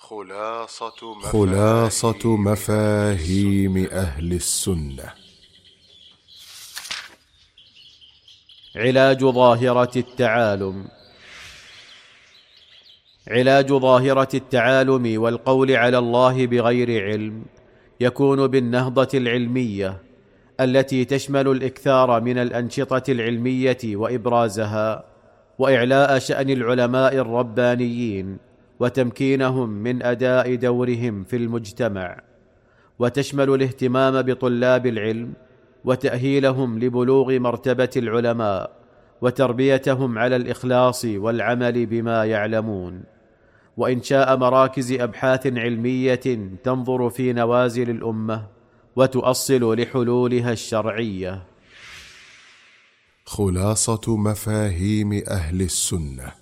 خلاصة مفاهيم أهل السنة. علاج ظاهرة التعالم. علاج ظاهرة التعالم والقول على الله بغير علم يكون بالنهضة العلمية التي تشمل الإكثار من الأنشطة العلمية وإبرازها، وإعلاء شأن العلماء الربانيين وتمكينهم من أداء دورهم في المجتمع، وتشمل الاهتمام بطلاب العلم وتأهيلهم لبلوغ مرتبة العلماء وتربيتهم على الإخلاص والعمل بما يعلمون، وإنشاء مراكز أبحاث علمية تنظر في نوازل الأمة وتؤصل لحلولها الشرعية. خلاصة مفاهيم أهل السنة.